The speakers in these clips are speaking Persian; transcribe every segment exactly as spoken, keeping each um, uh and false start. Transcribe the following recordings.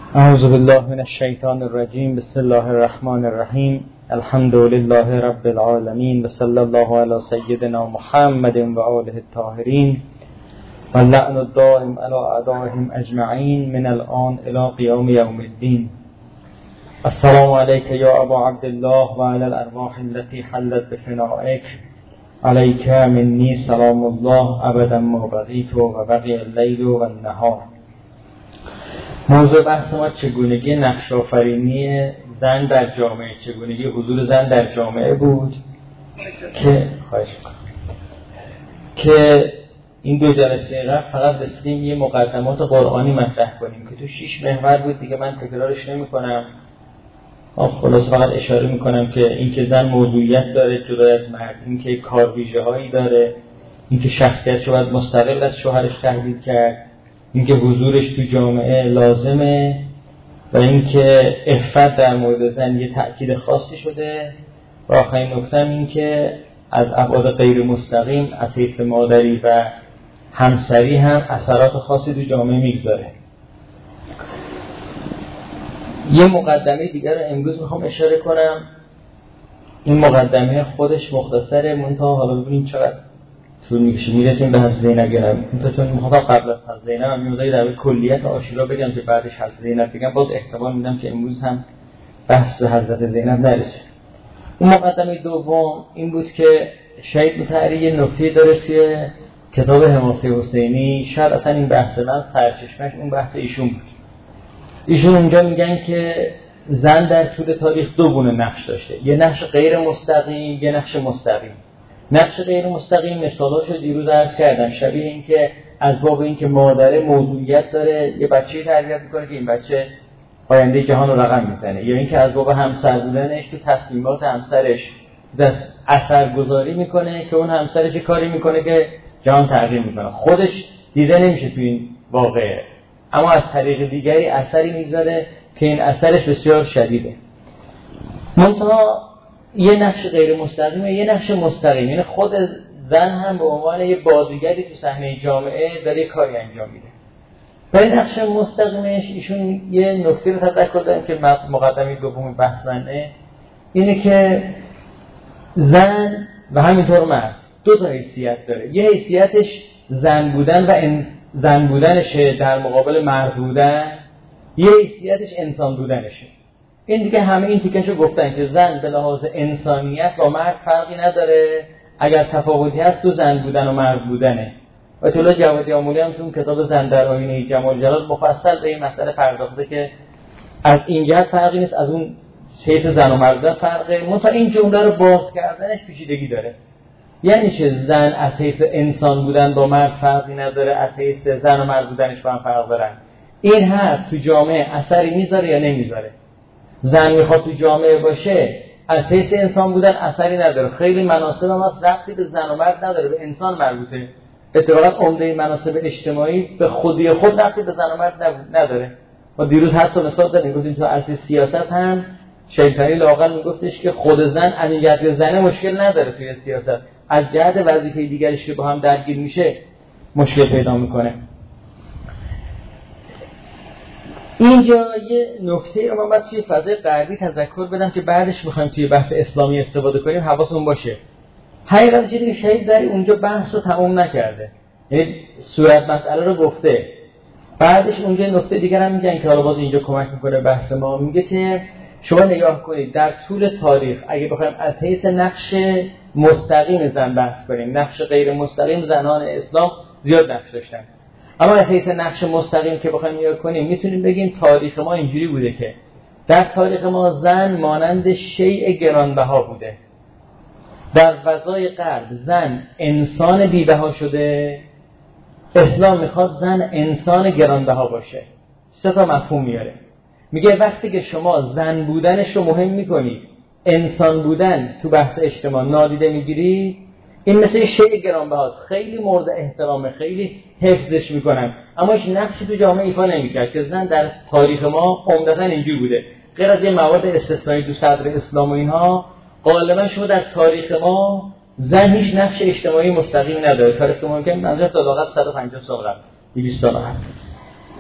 اعوذ بالله من الشیطان الرجیم. بسم الله الرحمن الرحیم. الحمد لله رب العالمین و صلی الله علی سیدنا محمد و آله الطاهرین و لعن الدائم علی اعدائهم اجمعین من الان الی قیام یوم الدین. السلام علیک یا ابا عبدالله و علی الارواح التي حلت بفنائک، علیک منی سلام الله ابدا ما بقیت و بقی اللیل و النهار. موضوع بحث ما چگونگی نقش آفرینی زن در جامعه، چگونگی حضور زن در جامعه بود که خواهش می‌کنم که این دو جلسه قبل فقط رسیدیم یه مقدمات قرآنی مطرح کنیم که تو شش محور بود دیگه، من تکرارش نمی‌کنم. خلاص فقط اشاره می‌کنم که اینکه زن موضوعیت داره جدا از مرد، اینکه کار ویژه‌هایی داره، اینکه شخصیتش رو باید مستقل از شوهرش تحلیل کرد، اینکه حضورش تو جامعه لازمه و اینکه عفت در مورد زن یه تأکید خاصی شده و آخرین نکته این که از ابعاد غیر مستقیم از حیث مادری و همسری هم اثرات خاصی تو جامعه میگذاره. یه مقدمه دیگر رو امروز میخوام اشاره کنم. این مقدمه خودش مختصره، منتها حالا ببینیم چقدر طول میکشه. میرسیم به حضرت زینب گرم منتها چون میخوام قبل از حضرت زینب هم میوزایی در کلیت آشورا بگم که بعدش حضرت زینب بگم، باز احتمال میدم که امروز هم بحث به حضرت زینب نرسه. اون مقدمه دوم این بود که شهید مطهری یه نکته داره توی کتاب حماسه حسینی، شاید اصلا این بحث من سرچشمش اون بحث ایشون بود. ایشون اونجا میگن که زن در طول تاریخ دو گونه نقش داشته، یه نقش غیر مستقیم، یه نقش مستقیم. نقش غیر مستقیم مثالاشو دیروز عرض کردم، شبیه این که از باب این که مادر موضوعیت داره یه بچه‌ای تربیت میکنه که این بچه آینده جهان رو رقم میزنه، یا این که از باب همسر بودنش تو تصمیمات همسرش اثرگذاری میکنه که اون همسرش کاری میکنه که جهان تغییر میکنه، خودش دیده نمیشه تو این واقعه اما از طریق دیگری اثری میذاره که این اثرش بسیار شدیده. منتها یه نقش غیر مستقیمه، یه نقش مستقیم، یعنی خود زن هم به عنوان یه بازیگری تو صحنه جامعه داره کاری انجام میده. برای نقش مستقیمش ایشون یه نکته رو تذکر دادن که مقدمه دوم بحث منه، اینه که زن و همینطور مرد دو تا حیثیت داره. یه حیثیتش زن بودن و ان... زن بودنشه در مقابل مرد بودن، یه حیثیتش انسان بودنشه. این دیگه همه این تیکشو گفتن که زن به لحاظ انسانیت با مرد فرقی نداره، اگر تفاوتی هست تو زن بودن و مرد بودنه. و طلوع جوادی آمولی هم تو اون کتاب زن در آینه جمال جلال مفصل به این مسئله پرداخته که از این جهت فرقی نیست، از اون حیث زن و مرد فرقه، منتها این جمله رو باز کردنش پیچیدگی داره. یعنی چه زن از حیث انسان بودن با مرد فرقی نداره، از حیث زن و مرد بودنش با هم فرق دارن. این حرف تو جامعه اثری میذاره یا نمیذاره؟ زن میخواد تو جامعه باشه از حیث انسان بودن اثری نداره. خیلی مناسب ما ربطی به زن و مرد نداره، به انسان مربوطه. اتفاقا عمده مناسب اجتماعی به خودی خود ربطی به زن و مرد نداره. ما دیروز حتی مثال دادیم، گفتیم تو عرصه سیاست هم شیطانی لااقل میگفتش که خود زن از جهت زن مشکل نداره توی سیاست، از جهت وظیفه دیگرش که با هم درگیر میشه مشکل پیدا میکنه. اینجا یه نکته رو من باید توی فضای غربی تذکر بدم که بعدش میخوایم توی بحث اسلامی استفاده کنیم، حواسمون باشه. حقیقتش اینه که شهید در اونجا بحث رو تموم نکرده، یعنی صورت مسئله رو گفته، بعدش اونجا نکته دیگر هم میگن که حالا باز اینجا کمک میکنه بحث ما. میگه که شما نگاه کنید در طول تاریخ اگه بخوایم از حیث نقش مستقیم زن بحث کنیم، نقش غیر مستقیم زنان اسلام زیاد نقش داشتن، اما از حیث نقش مستقیم که بخوایم نگاه کنیم میتونیم بگیم تاریخ ما اینجوری بوده که در تاریخ ما زن مانند شیء گرانبها بوده. در فضای غرب زن انسان بی‌بها شده، اسلام میخواد زن انسان گرانبها باشه. سه تا مفهوم میاره. میگه وقتی که شما زن بودنش رو مهم میکنید، انسان بودن تو بحث اجتماع نادیده میگیری، این مثل شیء گرانبهاست، خیلی مورد احترامه، خیلی حفظش میکنن، اما هیچ نقشی تو جامعه ایفا نمیکرد. که زن در تاریخ ما عمدتاً اینجوری بوده، غیر از یه مواد استثنایی تو صدر اسلام و اینها، غالبا شما در تاریخ ما زن هیچ نقش اجتماعی مستقیم نداره. تاریخ ممکن منظور تا لاغت صد و پنجاه سال قبل، دویست سال قبل.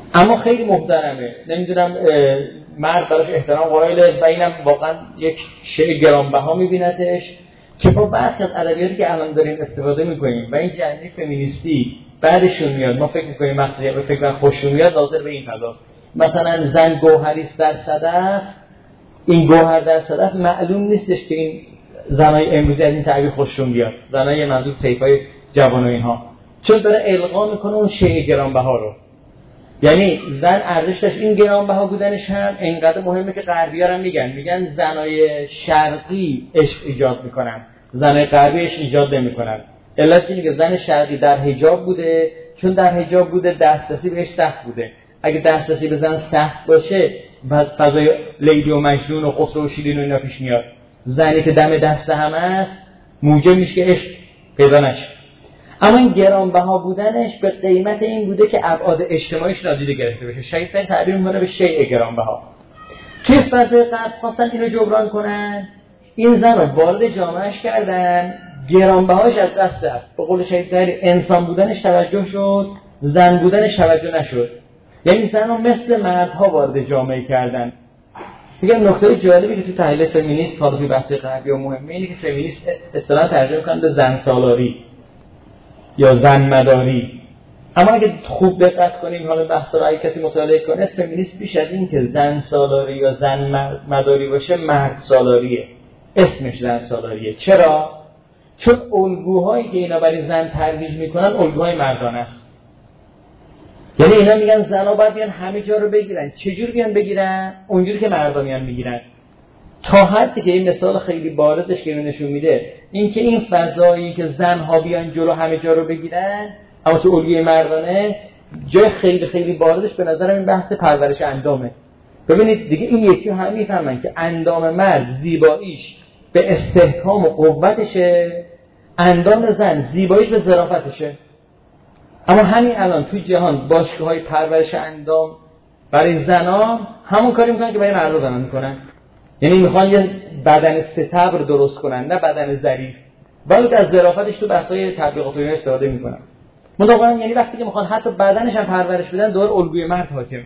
اما خیلی محترمه، نمیدونم مرد براش احترام قائله و اینم واقعا یک شیء گرانبها میبینتش که با بعضی از ادبیاتی که الان داریم استفاده میکنیم و این جنبه فمینیستی بعدشون میاد، ما فکر میکنیم مقصدی به فکر خوششون میاد، حاضر به این فضا. مثلا زن گوهری است در صدف، این گوهر در صدف معلوم نیستش که این زنای امروزی از این تعبیر خوششون بیاد، زنای منظور طیفای جوان و اینها، چون داره القا میکنه اون شیء گرانبها رو. یعنی زن ارزش داشت، این گرانبها بودنش هم اینقدر مهمه که غربی‌ها هم میگن میگن زنای شرقی عشق ایجاد میکنن، زنای غربی عشق ایجاد نمیکنن. علت اینه که زن شرقی در حجاب بوده، چون در حجاب بوده دسترسی بهش سخت بوده. اگه دسترسی به زن سخت باشه بعد فضای لیلی و مجنون و خسرو و شیرین و اینا پیش میاد. زنی که دم دست همه است موجب میشه که عشق پیدا نشه. اما این گرانبها بودنش به قیمت این بوده که ابعاد اجتماعیش نادیده گرفته بشه. شایسته تعبیر میکنه به شیء گرانبها. توی فضای غرب خواستن اینو جبران کنن، این زن رو وارد جامعهش کردن، گرانبهاش از دست رفت. به قول شایسته انسان بودنش توجه شد، زن بودنش توجه نشد. یعنی زن رو مثل مردها وارد جامعه کردن. دیگه نکته جالبی که تو تحلیل فمینیست حالا توی بحث غربی و مهمه اینه که فمینیست اصطلاحاً ترجمه می‌کنن به زن سالاری یا زن مداری. اما اگه خوب دقت کنیم حالا بحث رو اگه کسی مطالعه کنه، فمینیست بیش از این که زن سالاری یا زن مداری باشه مرد سالاریه. اسمش زن سالاریه. چرا؟ چون الگوهایی که اینا برای زن ترویج میکنن الگوهای مردانه است. یعنی اینا میگن زنا باید بیان همه جا رو بگیرن. چجور بیان بگیرن؟ اونجوری که مردا میان میگیرن. تا حدی که این مثال خیلی بارزش که نشون میده این که این فضایی که زنها بیان جلو همه جا رو بگیرن، اما تو الگوی مردانه جای خیلی خیلی بارزش به نظرم این بحث پرورش اندامه. ببینید دیگه این یکی هم میفهمن که اندام مرد زیباییش به استحکام و قوتشه، اندام زن زیباییش به ظرافتشه. اما همین الان توی جهان باشگاه‌های پرورش اندام برای زنان همون کاری میکنن که برای مردا زنان میکنن. یعنی میخوان یه بدن ستبر درست کنن، نه بدن ظریف. ولی از ظرافتش تو بحث‌های تبلیغات و اینا استفاده میکنن. مطابقاً یعنی وقتی که میخوان حتی بدنش هم پرورش بدن دور الگوی مرد حاکمه.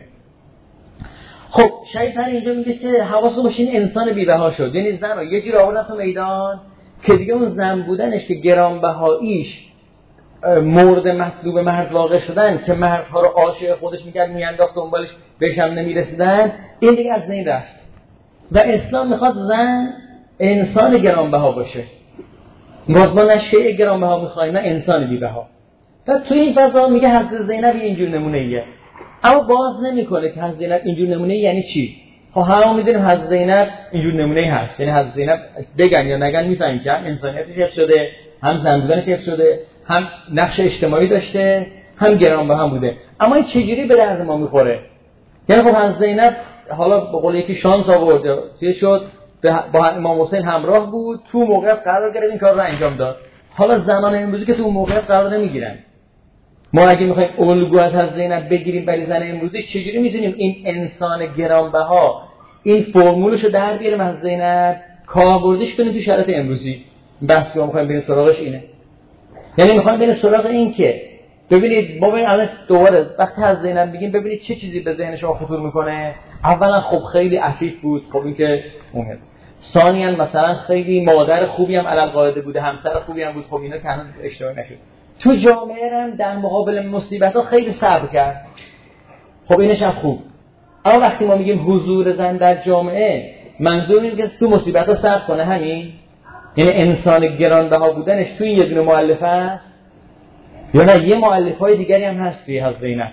خب شیطان اینجا میگه که حواس باشه این انسان بی‌بها شد. یعنی زن رو یه جوری آوردن تو میدان که دیگه اون زن بودنش که گرانبهاییش مورد مطلوب مرد واقع شدن که مردها رو عاشق خودش میکرد میانداخت دنبالش بهش هم نمیرسیدن، این دیگه از بین رفت. و اسلام میخواد زن انسان گرانبها باشه. باز ما نه شیء گرانبها میخوایم نه انسان بی‌بها. و توی این فضا میگه حضرت زینب اینجور نمونه ایه. اما باز نمیکنه که حضرت زینب اینجور نمونه یعنی چی؟ خب همه میدونیم حضرت زینب اینجور نمونه هست. یعنی حضرت زینب بگن یا نگن میفهمیم که هم انسانیتش حفظ شده، هم زن بودنش حفظ شده، هم نقش اجتماعی داشته، هم گرانبها بوده. اما این چجوری به درد ما میخوره؟ یعنی خب حضرت زینب حالا به قول یکی شانس آورد چی شد با امام حسین همراه بود، تو موقعیت قرار گرفت این کار رو انجام داد. حالا زنان امروزی که تو موقعیت قرار نمیگیرن، ما اگه میخوایم الگو از حضرت زینب بگیریم برای زن امروزی چجوری میتونیم این انسان گرانبها این فرمولشو در بیاریم از زینب کاربردش کنیم تو شرایط امروزی؟ بحثی ما میخوایم بریم سراغش اینه. یعنی میخوایم بریم سراغ این که ببینید ما ببین الان دوباره وقتی از زینب بگیم ببینید چه چیزی به ذهن شما خطور میکنه. اولا خب خیلی عفیف بود، خب این که مهمه. ثانیاً مثلا خیلی مادر خوبی هم علل قاعده بوده، همسر خوبی هم بود، خب اینا که هنوز اشتباه نشد. تو جامعه هم در مقابل مصیبت‌ها خیلی صبر کرد، خب اینش هم خوب. اما وقتی ما میگیم حضور زن در جامعه منظور اینه که تو مصیبت‌ها صبر کنه، همین یعنی انسان گرانبها بودنش تو این یه دونه مؤلفه است یا نه یه مؤلفه‌های دیگری هم هست توی حضرت زینب.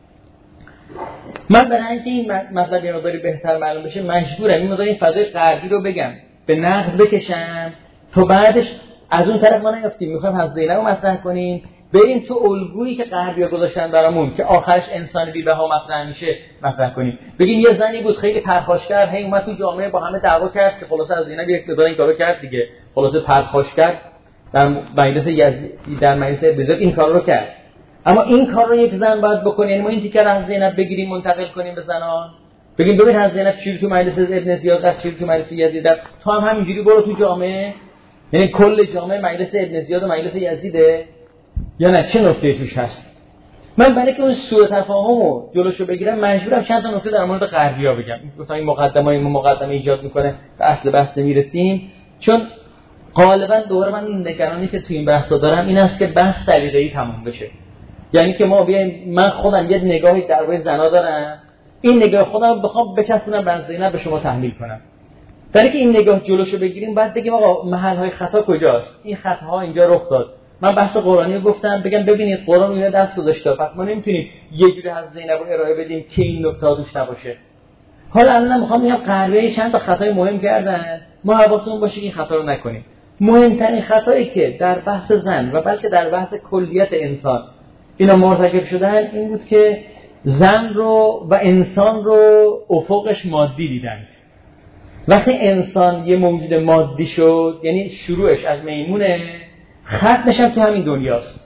من برای اینکه این مطلب یه مقداری بهتر معلوم بشه مجبورم این مقدار این فضای غربی رو بگم، به نقد بکشم تا بعدش از اون طرف ما نیافتیم. میخوایم حضرت زینب رو مطرح کنیم، بریم تو الگویی که غربی‌ها گذاشتن برامون که آخرش انسان بی‌بها مطرح میشه مطرح کنیم. بگیم یه زنی بود خیلی پرخاشگر، هی اومد تو جامعه با همه دعوا کرد که خلاصه از زینب یک مقدار این کارو کرد دیگه، خلاصه پرخاشگر در مجلس یزدی در مجلس بزرگ این کارو رو کرد. اما این کار رو یک زن باید بکنه. یعنی ما این تیکر از زینب بگیریم منتقل کنیم به زنان، بگیم ببین از زینب چی تو مجلس ابن زیاد رفت، چی تو مجلس یزید رفت، تو هم همینجوری برو تو جامعه. یعنی کل جامعه مجلس ابن زیاد و مجلس یزیده یا نه چه نکته توش هست؟ من برای که اون سوء تفاهمو جلوشو بگیرم مجبورم چند تا نکته در مورد غربی‌ها بگم. مثلا این مقدمه‌ای ما مقدمه ایجاد میکنه به اصل بحث میرسیم، چون غالبا دوره من این نگرانی که تو این بحثا دارم این است که بحث سلیقه‌ای تموم بشه. یعنی که ما بیایم، من خودم یه نگاهی درباره زنا دارم، این نگاه خودم بخوام بچسبونم به زینب به شما تحمیل کنم. در اینکه این نگاه جلوشو بگیریم بعد بگیم آقا محل‌های خطا کجاست؟ این خطاها اینجا رخ داد. من بحث قرآنی رو گفتم، بگم ببینید قرآن اینو دست گذاشته، پس ما نمیتونیم یه جوری از زینب رو ارائه بدیم که این نکته توش نباشه. حالا الان میخوام بگم غربی‌ها چند تا خطای مهم کردن، ما حواسمون باشه این خطا رو نکنیم. مهمترین خطایی که در بحث زن و بلکه در بحث کلیت انسان اینا مرتکب شدن این بود که زن رو و انسان رو افقش مادی دیدن. وقتی انسان یه موجود مادی شد، یعنی شروعش از میمونه، ختمش هم تو همین دنیاست.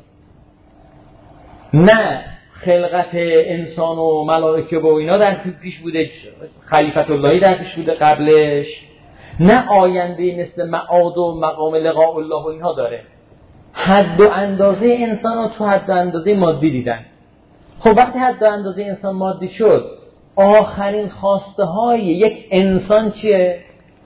نه خلقت انسان و ملائکه و اینا در پیش بوده، خلیفت اللهی در پیش بوده قبلش، نه آینده مثل معاد و مقام لقاء الله و اینها داره. حد و اندازه انسان رو تو حد و اندازه مادی دیدن. خب وقتی حد و اندازه انسان مادی شد، آخرین خواسته های یک انسان چیه؟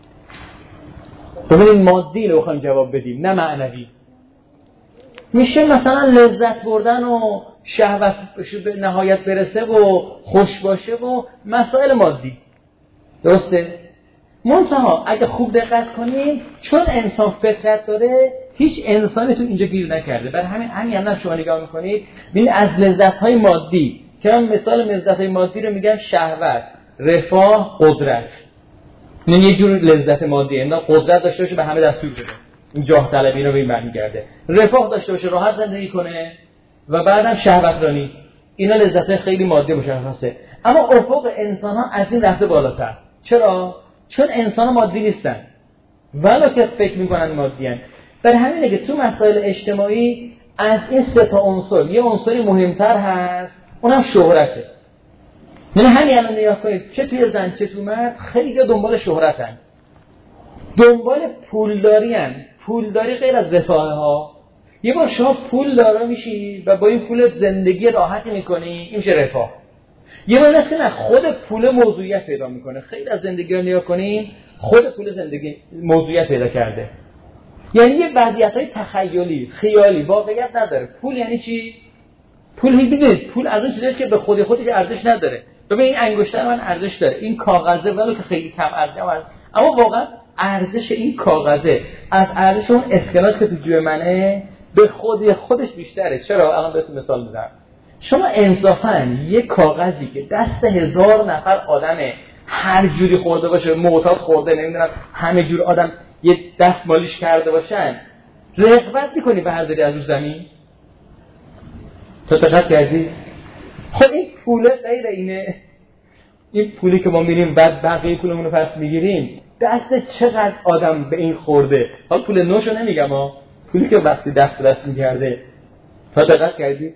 ببینید مادی رو بخوایم جواب بدیم نه معنوی. میشه مثلا لذت بردن و شهوت به نهایت برسه و خوش باشه و مسائل مادی، درسته؟ منتها اگه خوب دقت کنیم، چون انسان فطرت داره، هیچ انسانی تو اینجا گیر نکرده. برای همین همین هم شما نگاه میکنید ببین از لذت‌های مادی که من مثال لذت‌های مادی رو میگم شهوت، رفاه، قدرت. این یه جور لذت مادیه. اینا قدرت داشته باشه به همه دستور بده. این جاه طلبی رو به این معنی کرده. رفاه داشته باشه راحت زندگی کنه و بعدم شهوت رانی. اینا لذت خیلی مادی مشخصه. اما افق انسان‌ها از این رفته بالاتر. چرا؟ چون انسان مادی نیستن ولی که فکر میکنن مادیان. برای همینه که تو مسائل اجتماعی از این سه تا عنصر یه عنصری مهمتر هست، اونم شهرته. یعنی همین الان نگاه کنید چه توی زن چه تو مرد خیلی دنبال شهرتن، دنبال پولداری هن. پولداری غیر از رفاه ها. یه بار شما پول دارا میشی و با این پول زندگی راحتی میکنی، این میشه رفاه. یه بار نست که نه خود پول موضوعیت پیدا میکنه. خیلی از زندگی رو نگاه کنیم خود پول زندگی موضوعیت پیدا کرده. یعنی یه وضعیت‌های تخیلی، خیالی، واقعیت نداره. پول یعنی چی؟ پول هیچ پول از اون چیزیه که به خود خودش ارزش نداره. ببین این انگشتر من ارزش داره، این کاغذه ولی که خیلی کم ارزشه، اما واقعا ارزش این کاغذه از ارزش اون اسکناس که تو جیب منه به خودی خودش بیشتره. چرا؟ الان بهتون مثال میزنم. شما انصافاً یه کاغذی که دست هزار نفر آدمه هر جوری خورده باشه، معتاد خورده، نمیدونم همه جور آدم یه دست مالیش کرده باشن، رغبت میکنی برداری از رو زمین؟ تو دقت کردی؟ خب این پوله غیر اینه. این پولی که ما میریم بعد بقیه پولمون رو پس میگیریم، دست چقدر آدم به این خورده. حالا پول نوشو نمیگم ها، پولی که وقتی دست دست میکرده. تو دقت کردی؟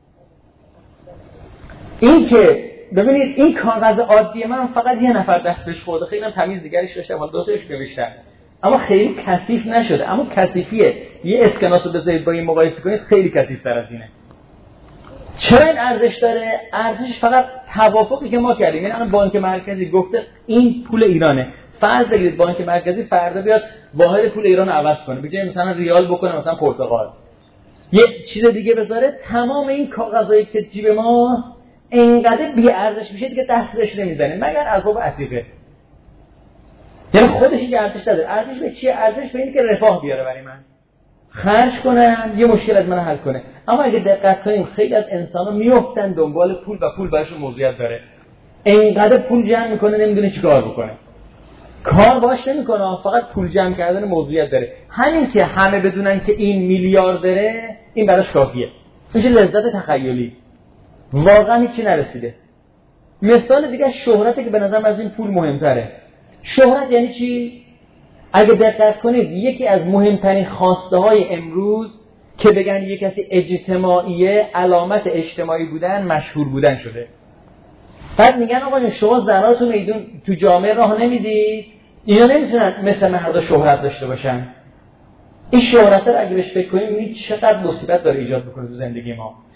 این که ببینید این کاغذ عادیه من فقط یه نفر دست بهش خورده، خیلی هم تمیز دیگرش داشتم، حالا دو تاش نوشتن اما خیلی کثیف نشده. اما کثیفیه یه اسکناس رو بذارید با این مقایسه کنید خیلی کثیف‌تر از اینه. چرا این ارزش داره؟ ارزشش فقط توافقی که ما کردیم. یعنی الان بانک مرکزی گفته این پول ایرانه، فرض بگیرید بانک مرکزی فردا بیاد واحد پول ایران رو عوض کنه، بگه مثلا ریال بکنه مثلا پرتغال، یه چیز دیگه بذاره، تمام این کاغذایی که جیب ماست اینقدر بی ارزش میشه دیگه دستش نمیزنه مگر از باب عتیقه. یعنی خودش هیچ ارزش نداره. ارزش به چیه؟ ارزش به اینه که رفاه بیاره برای من، خرج کنم، یه مشکل از من حل کنه. اما اگه دقت کنیم خیلی از انسانا میافتن دنبال پول و پول براشون موضوعیت داره. اینقدر پول جمع میکنه نمیدونه چیکار بکنه، کار باش نمیکنه، فقط پول جمع کردن موضوعیت داره. همین که همه بدونن که این میلیاردره این براش کافیه، میشه لذت تخیلی، واقعا هیچی نرسیده. مثال دیگه شهرته که به نظرم از این پول مهمتره. شهرت یعنی چی؟ اگه دقت کنید یکی از مهمترین خواسته های امروز که بگن یک کسی اجتماعیه، علامت اجتماعی بودن مشهور بودن شده. بعد میگن آقا شما زنها تو میدون تو جامعه راه نمیدید، اینا نمیتونن مثل مردا شهرت داشته باشن. این شهرت رو اگه بهش فکر کنیم میبینید چقدر مصیبت داره ایجاد بکنه تو زندگی ما.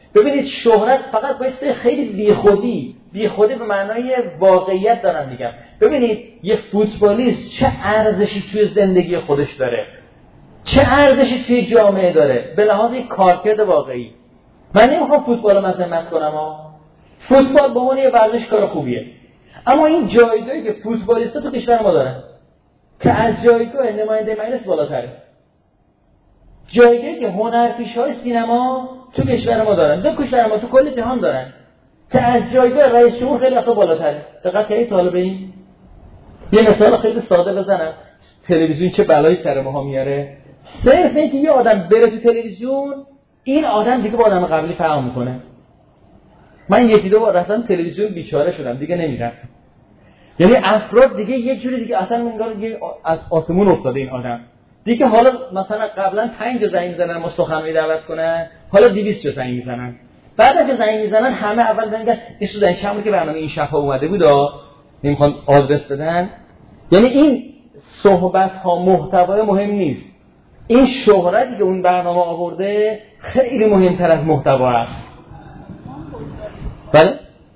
ببینید شهرت فقط باید خیلی بیخودی بیخودی به معنای واقعیت دارم میگم. ببینید یه فوتبالیست چه ارزشی توی زندگی خودش داره، چه ارزشی توی جامعه داره به لحاظ کارکرد واقعی. من نمیخوام فوتبال رو مذمت کنم ها، فوتبال به عنوان یه ورزشکار خوبیه، اما این جایگاهی که فوتبالیست‌ها تو کشور ما دارن که از جایگاه نماینده مجلس بالاتره، جایگاهی که هنرپیشه‌های سینما تو کشور ما دارن، تو کشور ما تو کل جهان دارن، که از جایگاه رئیس جمهور خیلی وقتا بالاتره. دقت کردید طالب این؟ یه مثال خیلی ساده بزنم، تلویزیون چه بلایی سر ماها میاره. صرف اینکه یه آدم بره تو تلویزیون، این آدم دیگه با آدم قبلی فرق میکنه. من یکی دو بار رفتم تلویزیون بیچاره شدم، دیگه نمیرم. یعنی افراد دیگه یه جوری دیگه اصلا انگار از آسمون افتاده این آدم. دیگه حالا مثلا قبلا پنج زنگ میزنن ما سخنرانی دعوت کنن، حالا دویست تا زنگ میزنن. بعد از زنگ میزنن همه اول میگن این سودن چمون که برنامه این شب اومده بود آ نمیخوان آدرس بدن. یعنی این صحبت ها محتوای مهم نیست، این شهرتی که اون برنامه آورده خیلی مهمتر از محتوا است. بله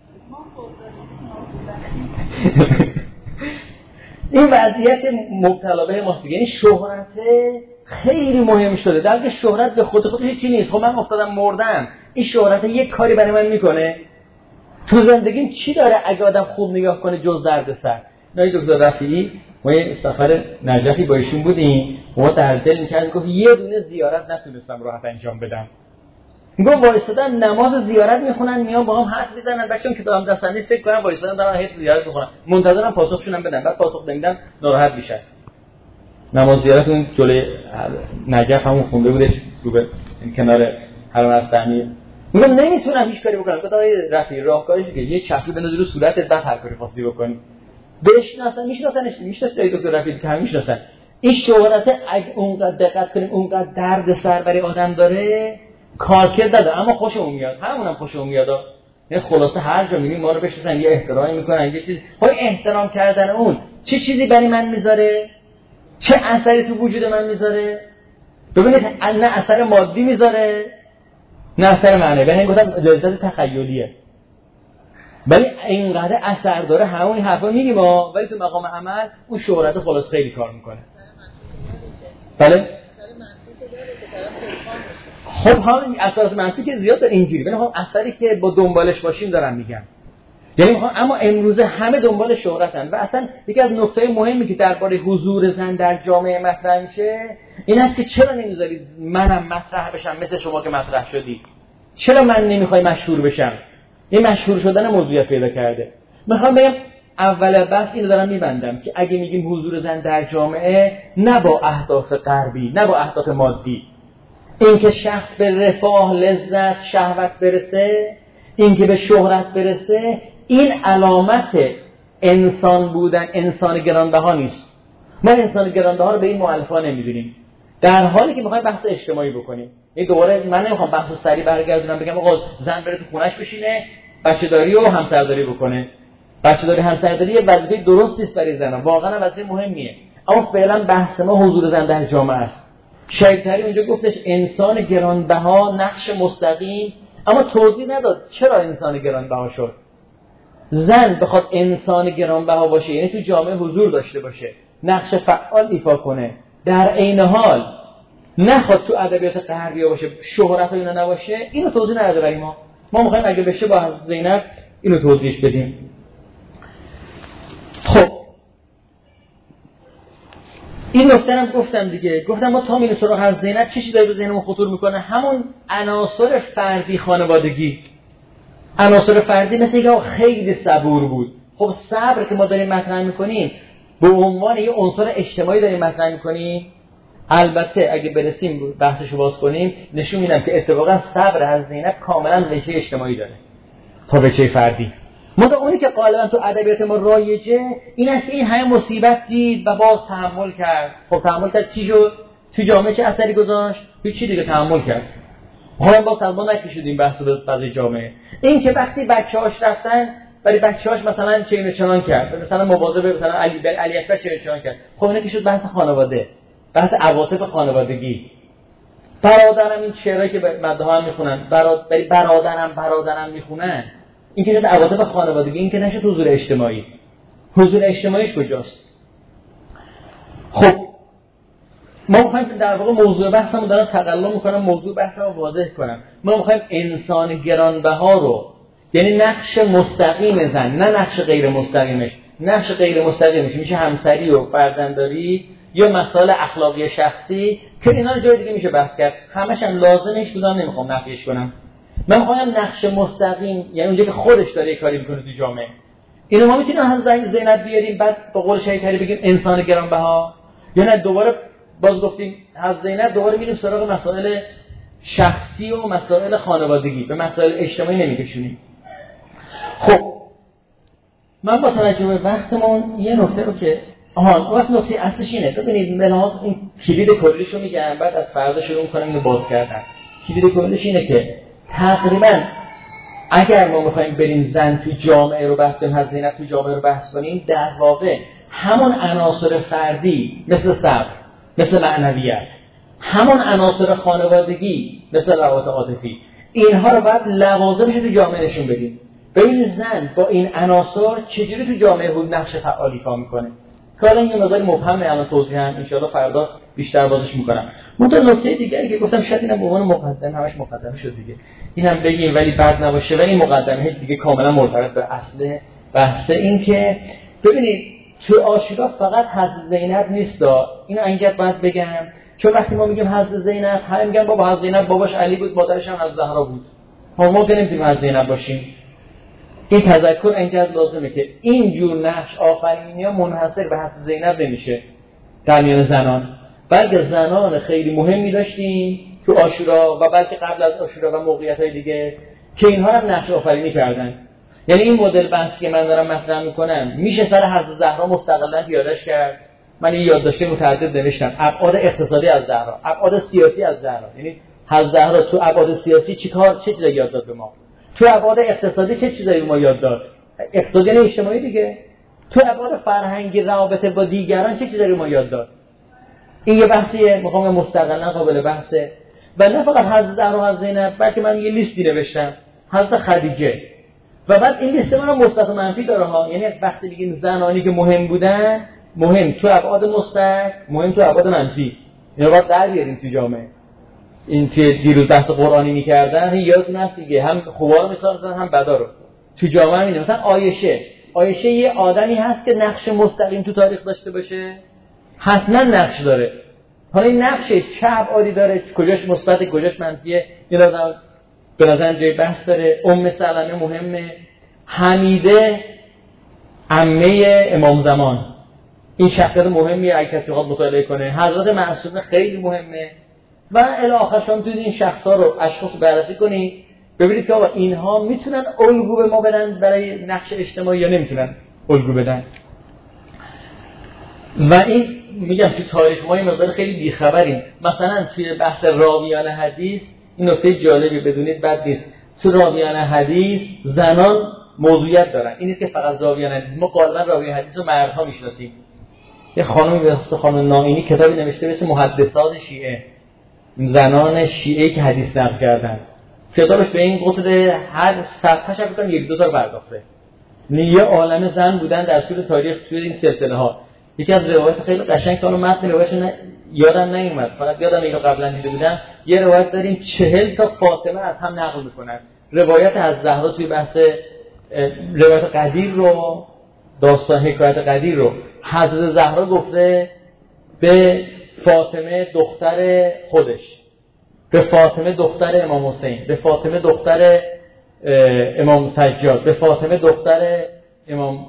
این وضعیت مبتلا به ماست. یعنی شهرت خیلی مهم شده، در حالی که شهرت به خود خودش چیزی نیست. خب من افتادم مردم، این شهرت یک کاری برای من میکنه تو زندگیم چی داره اگه آدم خوب نگاه کنه جز دردسر. نه دکتر رفیعی ما یه سفر نجفی با ایشون بودیم، ما در دل می‌کردیم گفت یه دونه زیارت نتونستم راحت انجام بدم. میگم وایسادن نماز زیارت میخونن میان با هم حرف میزنن، بچه‌ها که دارم دستن نیست فکر کنم وایسادن دارن حرف زیارت میخونن، منتظرم پاسخشون بدن، بعد پاسخ نمیدن ناراحت میشن. نماز زیارت اون جلوی نجف همون خونده بودش رو به کنار حرم اسلامی. میگم نمیتونم هیچ کاری بکنم. گفتم آقای رفیع راهکارش اینه یه چفلی بندازی رو صورتت بعد هر کاری خاصی بکنی. بشناسن میشناسنش میشناسه دکتر رفیع که همین میشناسن. این شهرت اگه اونقدر دقت کنیم اونقدر درد سر برای آدم داره، کارکرد داره اما خوشمون میاد، همونم خوشمون میاد. یعنی خلاصه هر جا میبینیم ما رو بشناسن یه احترامی میکنن، یه چیز خب احترام کردن اون چه چیزی برای من میذاره، چه اثری تو وجود من میذاره. ببینید نه اثر مادی میذاره نه اثر معنوی، یعنی گفتم لذت تخیلیه، ولی اینقدر اثر داره. همون حرفا میگیم ها، ولی تو مقام عمل اون شهرت خلاص خیلی کار میکنه. بله خب هم اثرات منفی که زیاد داره اینجوری، ولی هم اثری که با دنبالش باشیم دارم میگم. یعنی اما امروزه همه دنبال شهرتن و اصلا یکی از نکته مهمی که درباره حضور زن در جامعه مطرح میشه این است که چرا نمیذارید منم مطرح بشم مثل شما که مطرح شدید؟ چرا من نمیخوای مشهور بشم؟ این مشهور شدن موضوعیت پیدا کرده. میخوام بگم اول بحث اینو دارم میبندم که اگه میگیم حضور زن در جامعه نه با اهداف غربی نه با اهداف مادی، اینکه شخص به رفاه، لذت، شهوت برسه، اینکه به شهرت برسه، این علامت انسان بودن، انسان گرانبها نیست. ما انسان گرانبها رو به این مؤلفه‌ها نمی‌بینیم، در حالی که می‌خوایم بحث اجتماعی بکنیم. این دوباره من نمی‌خوام بحث رو سریع برگردونم بگم آقا زن بره تو خونه‌اش بشینه بچه‌داری و همسرداری بکنه. بچه‌داری همسرداری وظیفه درست نیست برای زن‌ها، واقعا وظیفه مهمیه، اما فعلا بحث ما حضور زن در جامعه است. شیخ طری اونجا گفتش انسان گرانبها نقش مستقیم، اما توضیح نداد چرا انسان گرانبها شد. زن بخواد انسان گرانبها باشه یعنی تو جامعه حضور داشته باشه، نقش فعال ایفا کنه، در عین حال نخواد تو ادبیات غربی باشه، شهرت و اینا نباشه، اینو توضیح نداده برای ما. ما میخوایم اگه بشه با زینب اینو توضیحش بدیم. خب این نکته هم گفتم دیگه، گفتم ما تا میریم سراغ از زینب چه چیزی داره به ذهنمون خطور میکنه؟ همون عناصر فردی خانوادگی. عناصر فردی مثل اینکه خیلی صبور بود. خب صبر که ما داریم مطرح میکنیم به عنوان یه عنصر اجتماعی داریم مطرح میکنیم. البته اگه برسیم بحثشو باز کنیم نشون میدم که اتفاقا صبر از زینب کاملا ریشه اجتماعی داره تا ریشه فردی. مدا اونی که غالبا تو ادبیات ما رایجه این است که این همه مصیبت دید و باز تحمل کرد. خب تحمل کرد چی شد؟ تو جامعه چه اثری گذاشت؟ هیچ چی دیگه تحمل کرد. حالا با سازمان نکشیدیم بحث رو فضای جامعه. این که وقتی بچه‌هاش رفتن برای بچه‌هاش مثلا چه اینو چنان کرد، مثلا مواظب مثلا علی علی اکبر چه چنان کرد. خب اینا که شد بحث خانواده، بحث عواطف خانوادگی. برادرم این شعرهایی که مداح هم میخونن، برادر برادرم برادرم میخونن، این که در عواطف خانوادگی، این که نشه حضور اجتماعی. حضور اجتماعیش کجاست؟ خب ما میخوایم در واقع موضوع بحثمو دارم تقلا میکنم، موضوع بحثمو واضح کنم. ما میخوایم انسان گرانبها رو، یعنی نقش مستقیم زن، نه نقش غیر مستقیمش. نقش غیر مستقیمش میشه همسری و فرزندداری یا مسائل اخلاقی شخصی که اینا رو جای دیگه میشه بحث کرد، همش هم لازمش بودم، نمیخوام نفیش کنم. من میخوام نقش مستقیم، یعنی اونجا که خودش داره یه کاری میکنه تو جامعه، اینو ما میتونیم از زینب بیاریم بعد به قول شیطانی بگیم انسان گرانبها، یا نه دوباره باز گفتیم از زینب دوباره میریم سراغ مسائل شخصی و مسائل خانوادگی، به مسائل اجتماعی نمیکشونیم. خب من با توجه به وقتمون یه نکته رو که آها وقت نکته اصلش اینه، ببینید ملاحظ این کلید کلیشو میگم، بعد از فردا شروع کنیم اینو باز کردن. کلید کلیش اینه که تقریبا اگر ما میخوایم بریم زن تو جامعه رو بحث کنیم، از زینب تو جامعه رو بحث کنیم، در واقع همون عناصر فردی مثل صبر، مثل معنویت، همون عناصر خانوادگی مثل روابط عاطفی، اینها رو باید لوازمش تو جامعه نشون بدیم. ببین زن با این عناصر چجوری تو جامعه بود نقش فعال ایفا میکنه. کلا این یه مقدار مبهمه، الان توضیح هم ان شاءالله فردا بیشتر بازش میکنم. منتها نکته دیگری که گفتم شاید اینم به عنوان مقدمه، همش مقدمه شد دیگه، اینم بگیم ولی بد نباشه، ولی مقدمه دیگه کاملا مرتبط به اصل بحث. این که ببینید تو عاشورا فقط حضرت زینب نیستا، اینو اینجا باید بگم، چون وقتی ما میگیم حضرت زینب همه میگن بابا حضرت زینب باباش علی بود، مادرش هم حضرت زهرا بود، ما که نمیتونیم حضرت زینب باشیم. این تذکر اینجا لازمه که این جور نقش آفرینی ها منحصر به حضرت زینب نمیشه در میان زنان، بلکه زنان خیلی مهمی داشتیم تو عاشورا و بلکه قبل از عاشورا و موقعیت‌های دیگه که اینها هم نقش آفرینی کردن. یعنی این مدل بحثی که من دارم مطرح میکنم میشه سر حضرت زهرا مستقلاً یادداشت کرد. من این یادداشت متعدد نوشتم، ابعاد اقتصادی از زهرا، ابعاد سیاسی از زهرا، یعنی حضرت زهرا تو ابعاد سیاسی چیکار چه چیزایی یاد داد به ما، تو ابعاد اقتصادی چه چیزایی به ما یاد داد، اقتصادی و اجتماعی دیگه، تو ابعاد فرهنگی رابطه با دیگران چه چیزایی به ما یاد داد. این یه بحثیه مقام مستقلاً قابل بحثه. و نه فقط حضرت زهرا و حضرت زینب، بلکه من یه لیستی نوشتم حضرت خدیجه، و بعد این لیست من مثبت و منفی داره ها، یعنی وقتی میگیم زنانی که مهم بودن، مهم تو ابعاد مثبت، مهم تو ابعاد منفی، اینا باید در بیاریم تو جامعه. این که دیروز بحث قرآنی می‌کردن یادتون هست دیگه، هم خوبا رو مثال می‌زنن هم بدا رو. تو جامعه می‌بینیم مثلا عایشه، عایشه یه آدمی هست که نقش مستقیم تو تاریخ داشته باشه، حتما نقش داره. حالا این نقش چه ابعادی داره، کجاش مثبت کجاش منفیه، اینا رو به نظرم جای بحث داره. ام سلمه مهمه، حمیده عمه امام زمان، این شخصیت مهمیه اگه کسی بخواد مطالعه کنه. حضرت معصومه خیلی مهمه و الی آخر. شما میتونید این شخصا رو اشخاص بررسی کنید ببینید که آقا اینها میتونن الگو به ما بدن برای نقش اجتماعی یا نمیتونن الگو بدن. و این میگم تو تاریخ ما یه مقدار خیلی بیخبریم. مثلا توی بحث راویان حدیث این نکته جالبی بدونید بد نیست، تو راویان حدیث زنان موضوعیت دارن. این نیست که فقط راویان حدیث، ما غالبا راویان حدیث رو مردها میشناسیم. یه خانمی به اسم خانم نائینی کتابی نوشته به اسم محدثات شیعه، زنان شیعه که حدیث نقل کردن. کتابش به این قصد هر صفحه‌اش فکر کنم یک دو تا پرداخته. یه عالمه زن بودن در طول تاریخ توی این سلسله ها. یکی از روایت خیلی قشنگ که اون متن روایتش نه یادم نمیاد، فقط یادم اینو قبلا دیده بودم. یه روایت داریم چهل تا فاطمه از هم نقل میکنن. روایت از زهرا توی بحث روایت قدیر رو، داستان حکایت قدیر رو حضرت زهرا گفته به فاطمه دختر خودش، به فاطمه دختر امام حسین، به فاطمه دختر امام سجاد، به فاطمه دختر امام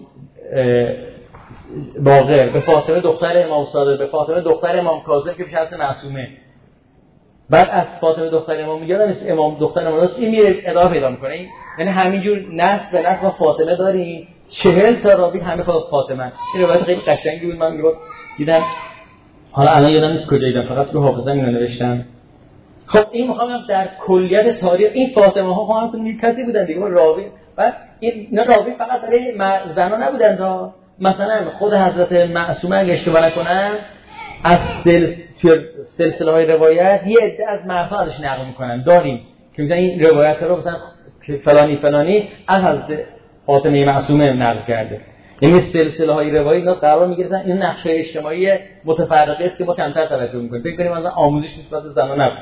باقر، به فاطمه دختر امام صادق، به فاطمه دختر امام کاظم که پیش از معصومه. بعد از فاطمه دختر امام میگه مثل امام دختر امام راست این میره ادامه پیدا میکنه. یعنی همینجور نسل به نسل فاطمه داریم، چهل تا راوی همه فاطمه. این روایت خیلی قشنگی بود، من میگم دیدم، حالا الان یادم نیست کجا دیدم، فقط رو حافظه‌ام اینو نوشتم. خب این میخوام در کلیت تاریخ این فاطمه ها هم کنیم کسی بودن دیگه، راوی. بعد این راوی فقط برای زنا نبودن، تا مثلا خود حضرت معصومه اگه اشتباه نکنم از دل توی سلسله های روایت یه عده از مردها ازش نقل میکنن داریم که مثلا این روایت رو مثلا فلانی فلانی از حضرت فاطمه معصومه نقل کرده. یعنی سلسله های روایی اینا قرار میگیرن این نقشه اجتماعی متفرقه است که ما کمتر توجه میکنیم، فکر کنیم مثلا آموزش نسبت به زنان نبود.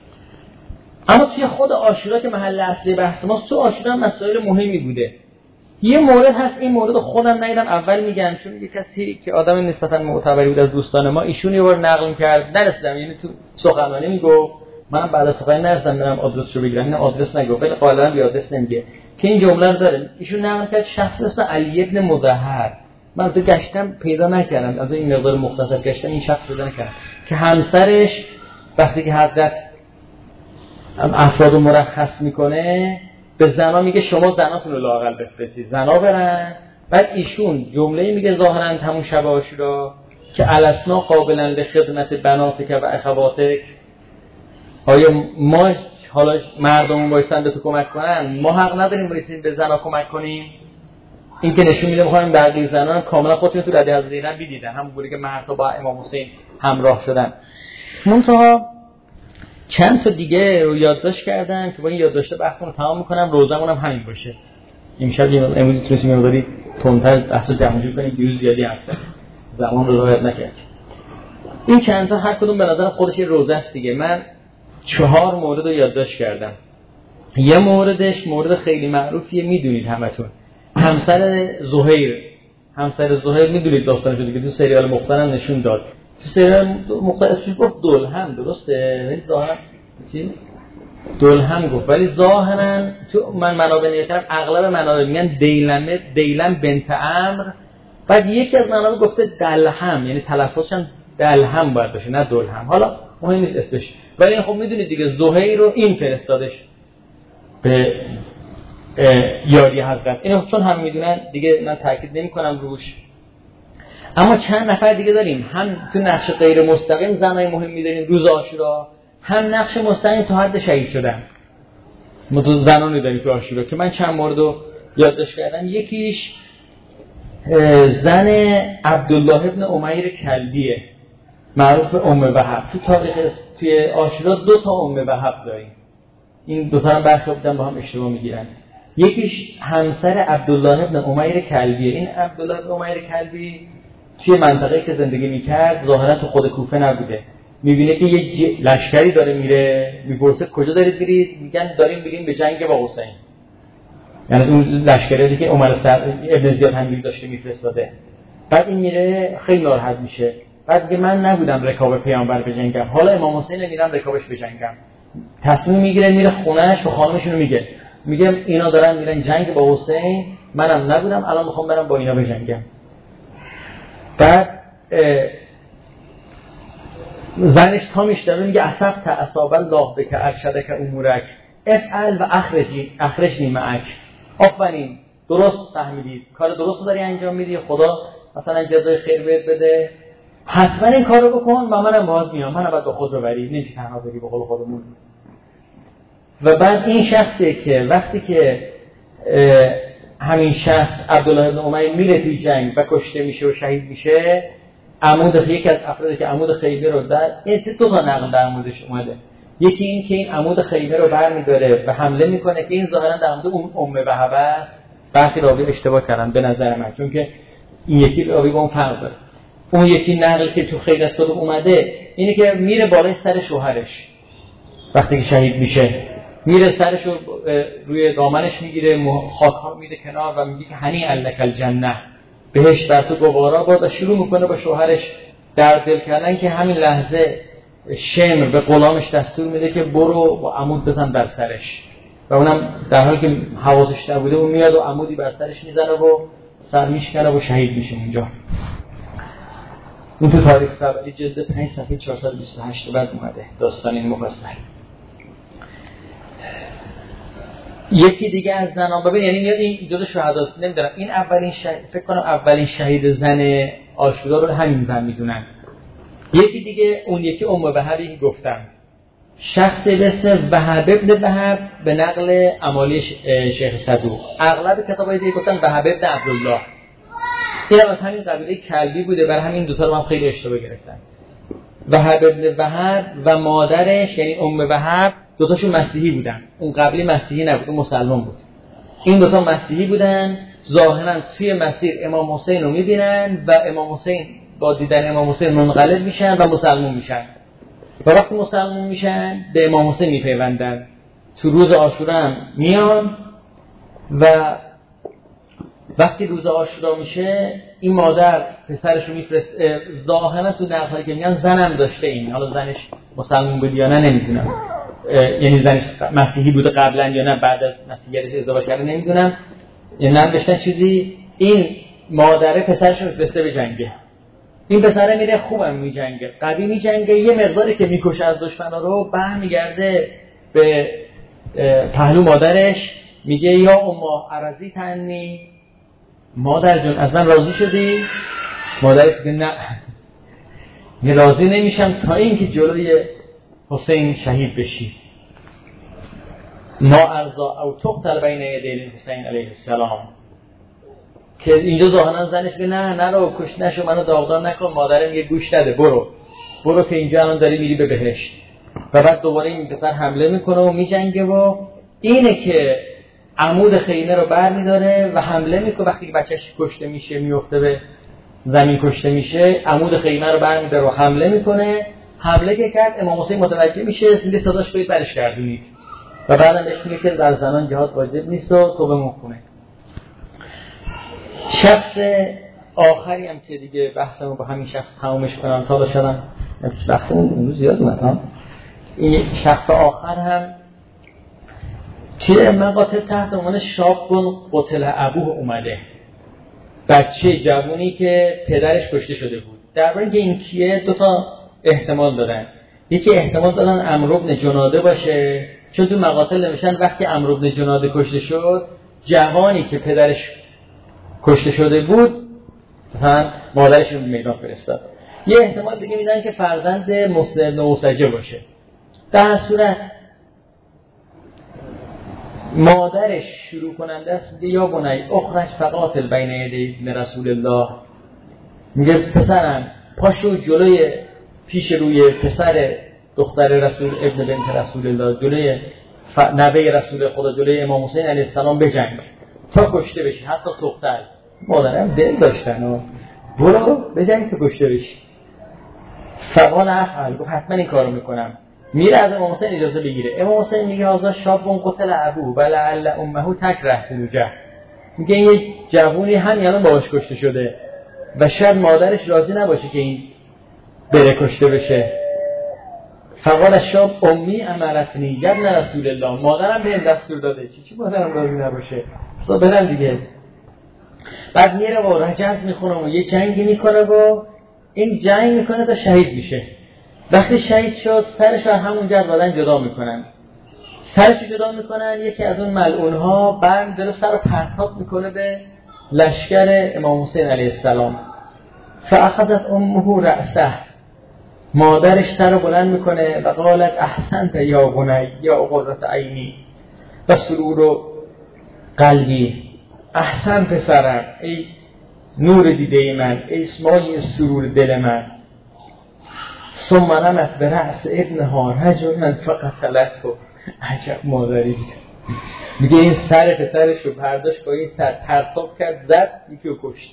اما توی خود عاشورا که محل اصلی بحث ما، تو عاشورا مسائل مهمی بوده. یه مورد هست، این مورد خودم ندیدم، اول میگم چون یه کسی که آدم نسبتا معتبری بود از دوستان ما ایشون یه بار نقل کرد، نرسیدم، یعنی تو سخنرانی میگفت، من بعد از سخنرانی نرسیدم برم آدرس رو بگیرم، این آدرس نگفت ولی غالبا بی آدرس نمیگه که این جمله رو داره. ایشون نقل کرد شخص اسم علی ابن مظهر، من تو گشتم پیدا نکردم، از این مقدار مختصر گشتم این شخص پیدا نکردم که همسرش وقتی که حضرت افراد رو مرخص میکنه به زنا میگه شما زناتون رو لااقل بفرستید، زنا برن. بعد ایشون جمله میگه ظاهرا همون شب عاشورا که الاسنا قابلا لخدمت بناتک و اخواتک، آیا ما حالا مردمون بایستن به تو کمک کنن، ما حق نداریم برسیم به زنا کمک کنیم؟ این که نشون میده میخوایم بقیه زنان کاملا خودتون تو رده از زیرن بیدیدن، همون گونه که مردها با امام حسین همراه شدن. منتها چند تا دیگه رو یادداشت کردم که با این یادداشت بحثمون رو تمام میکنم، روزمون هم همین باشه. امشب یه امروز تونستیم مقداری تندتر بحث جمع‌جوری کنیم، دیروز زیادی حرف زدیم، زمان رو رعایت نکردیم. این چند تا هر کدوم به نظر خودش یه روزه است دیگه. من چهار مورد رو یادداشت کردم. یه موردش مورد خیلی معروفیه، میدونید همتون، همسر زهیر. همسر زهیر میدونید داستانش دیگه، تو سریال مختار هم نشون داد. تو سریال مختار اسمش گفت دلهم، درسته؟ ولی ظاهرا چی؟ دلهم گفت، ولی ظاهرا تو من منابع نگاه اغلب منابع میگن دیلمه، دیلم بنت عمرو. بعد یکی از منابع گفته دلهم، یعنی تلفظش هم دلهم باید باشه نه دلهم. حالا مهم نیست اسمش، ولی خب میدونید دیگه زهیر رو این فرستادش به یاری حضرت. اینو چون هم میدونن دیگه من تاکید نمی‌کنم روش. اما چند نفر دیگه داریم، هم تو نقش غیر مستقیم زنای مهمی داریم روز عاشورا، هم نقش مستقیم تا حد شهید شدن. ما تو زنانی داریم تو عاشورا که من چند موردو یادداشت کردم. یکیش زن عبدالله ابن امیر کلبیه، معروف به ام وهب. تو تاریخ توی عاشورا دو تا ام وهب داریم، این دو تا هم برخلاف بودن با هم اشتباه میگیرن. یکیش همسر عبدالله ابن امیر کلبیه. این عبدالله ابن امیر کلبی توی منطقه‌ای که زندگی میکرد ظاهرا تو خود کوفه نبوده، میبینه که یه لشکری داره میره، میپرسه کجا دارید میرید؟ میگن داریم میریم به جنگ با حسین. یعنی اون لشکری که عمر ابن زیاد هم داشته میفرستاده. بعد این میره خیلی ناراحت میشه، بعد میگه من نبودم رکاب پیامبر بجنگم، حالا امام حسین میرم رکابش بجنگم. تصمیم میگیره میره خونه‌اش و خانمشون میگه میگه اینا دارن میرن جنگ با حسین، منم نبودم، الان میخوام برم با اینا بجنگم. بعد زنش تا میشنوه میگه اصفت اصاب الله بک ارشدک امورک افعل و اخرجی اخرجنی معک. آفرین، درست فهمیدید، کار درست داری انجام میدی، خدا مثلا جزای خیر بهت بده، حتما این کارو بکن و منم باهات میام، منم بعد با خود ببری، نمیشه تنها بری به قول خودمون. و بعد این شخصی که وقتی که همین شخص عبدالله بن امیر میره توی جنگ و کشته میشه و شهید میشه، عمود یکی از افرادی که عمود خیبر رو در این دو تا نقل در موردش اومده. یکی این که این عمود خیبر رو برمی‌داره و حمله میکنه که این ظاهرا در مورد اون ام وهب است. برخی راوی اشتباه کردن به نظر من، چون که این یکی راوی با اون فرق داره. اون یکی نقل که تو خیر از صدق اومده اینه که میره بالای سر شوهرش وقتی که شهید میشه، میره سرش رو روی دامنش میگیره، خاک‌ها میده کنار و میگه که هنی الک الجنه، بهش در تو گوارا باد، و شروع میکنه با شوهرش در دل کردن که همین لحظه شمر به غلامش دستور میده که برو با عمود بزن بر سرش، و اونم در حالی که حواسش نبوده اون میاد و عمودی بر سرش میزنه و سر میشکنه و شهید میشه اونجا. این تو تاریخ طبری جلد پنج صفحه چهارصد و بیست و هشت بعد اومده داستان این مفصل. یکی دیگه از زنان ببین، یعنی میاد این جزء شهادت، نمیدونم این اولین شهید، فکر کنم اولین شهید زن عاشورا رو همین زن میدونن. یکی دیگه اون یکی ام وهبی گفتم، شخص به اسم وهب ابن وهب به نقل امالی شیخ صدوق. اغلب کتابای دیگه گفتن وهب ابن عبدالله. این از همین قبیله کلبی بوده، برای همین دو تا رو هم خیلی اشتباه گرفتن. وهب ابن وهب و مادرش یعنی ام وهب دوتاشون مسیحی بودن. اون قبلی مسیحی نبود، اون مسلمان بود. این دوتا مسیحی بودن. ظاهرا توی مسیر امام حسین رو میبینن و امام حسین با دیدن امام حسین منقلب میشن و مسلمان میشن و وقتی مسلمان میشن به امام حسین میپیوندن. تو روز عاشورا هم میان و وقتی روز عاشورا میشه این مادر پسرش رو میفرسته. ظاهرا تو نقل‌هایی که میگن زنم داشته، این حالا زنش مسلمان بود یا نه نمیدونم، یعنی زنش مسیحی بوده قبلا یا نه بعد از مسیحیتش ازدواج کرده نمیدونم، یعنی نه داشتن چیزی. این مادره پسرش رو میفرسته به جنگه. این پسره میره خوبم میجنگه، قوی میجنگه، یه مقداری که میکشه از دشمنا رو برمیگرده به پهلو مادرش میگه یا اما عرضی تنی، مادر جون از من راضی شدی؟ مادرش میگه نه، من راضی نمیشم تا اینکه جلوی حسین شهید بشی. ما ارضا او تقتل بین یدی حسین علیه السلام. که اینجا ظاهرا زنش میگه نه نرو، کش نشو، منو داغدار نکن. مادرم میگه گوش نده، برو برو که اینجا الان داری میری به بهشت. و بعد دوباره این پسر حمله میکنه و میجنگه و اینه که عمود خیمه رو برمیداره و حمله میکنه. وقتی که بچه‌ش کشته میشه میفته به زمین کشته میشه، عمود خیمه رو برمیداره و حمله میکنه. حمله که کرد امام حسین متوجه میشه، میگه صداش برید برش گردونید و بعدم بهش میگه که در زنان جهاد واجب نیست و توبه میکنه. شخص آخری هم که دیگه بحثمو با همین شخص تمومش کنم تا شدم بحثمون امروز زیاد اومد. این شخص آخر هم که مقاطع تحت عنوان شاب قتل ابوه اومده، بچه جوونی که پدرش کشته شده بود. درباره اینکه این کیه دو تا احتمال دادن. یکی احتمال دادن عمرو بن جناده باشه، چون تو مقاطع نوشتن وقتی عمرو بن جناده کشته شد جوانی که پدرش کشته شده بود مثلا مادرش رو به میدان فرستاد. یه احتمال دیگه میدن که فرزند مسلم بن اوسجه باشه. در صورت مادرش شروع کننده است، میگه یا بنی اخرج فقاتل بین یدی رسول الله. میگه پسرم پاشو جلوی پیش روی پسر دختر رسول ابن بنت رسول الله، جلوی ف... نوه رسول خدا، جلوی امام حسین علیه السلام بجنگ تا کشته بشی. حتی دختر مادرم دل داشتن و برو بجنگ تا کشته بشی. فقال افعل، گفت حتما این کارو میکنم. میره از امام حسین اجازه بگیره. امام حسین میگه هازا شاب قتل ابوه ولعل امه تکره فروجه. میگه این یه جوونی همین الان باهاش کشته شده و شاید مادرش راضی نباشه که این بره کشته بشه. فقال شاب امی امرتنی ابن رسول الله، مادرم بهم دستور داده. چی چی مادرم راضی نباشه؟ تو برم دیگه. بعد میره و رجز میخونه و یه جنگی میکنه و این جنگ میکنه تا شهید میشه. وقتی شهید شد سرش رو همونجا از بدن جدا میکنن. سرش رو جدا میکنن، یکی از اون ملعونها برمی‌داره سر رو پرتاب میکنه به لشکر امام حسین علیه السلام. فاخذت امه رأسه، مادرش سر رو بلند میکنه و قالت احسنت یا بنی یا قرة عینی و سرور قلبی. احسن پسرم، ای نور دیده من، ای اسمای سرور دل من. ثم رمت به رأس ابنها رجلا فقتلته. عجب مادری بود. میگه این سر پسرش رو برداشت با این سر پرتاب کرد، زد، یکی رو کشت.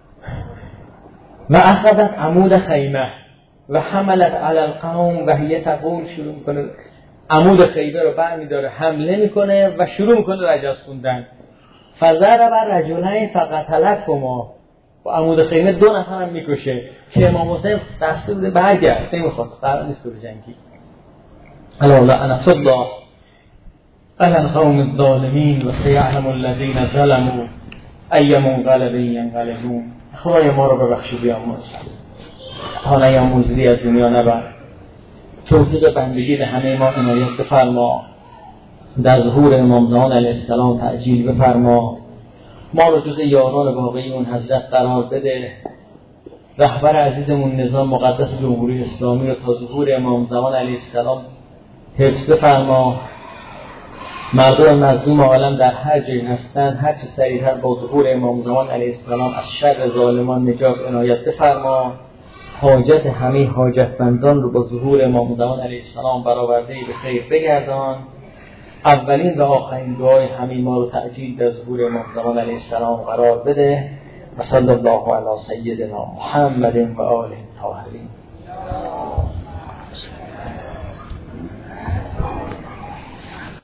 و اخذت عمود خیمه و حملت علی القوم و هی تقول، شروع میکنه عمود خیمه رو برمیداره حمله میکنه و شروع میکنه رجز خوندن. فضرب رجلین فقتلتهما، با عمود خیمه دو نفر هم میکشه که امام حسین دستور بده برگرد، نمیخواد، قرار نیست به جنگی. الا لعنت الله علی القوم الظالمین و سیعلم الذین ظلموا ای منقلب ینقلبون. خدای ما رو ببخشی بیامرز، تا نیامرزی از دنیا نبر. توفیق بندگی به همه ما عنایت بفرما. در ظهور امام زمان علیه السلام تعجیل بفرما. ما رو جز یاران واقعی اون حضرت قرار بده. رهبر عزیزمون نظام مقدس جمهوری اسلامی رو تا ظهور امام زمان علیه السلام حفظ بفرما. مردم مظلوم عالم در هر جایی هستن هر چه سریعتر با ظهور امام زمان علیه السلام از شر ظالمان نجات عنایت بفرما. حاجت همه حاجتمندان رو با ظهور امام زمان علیه السلام برآورده به خیر بگردان. اولین و آخرین دعای همه ما رو تعجیل در ظهور امام زمان علیه السلام قرار بده. و صلی الله علی سیدنا محمد و آله الطاهرین.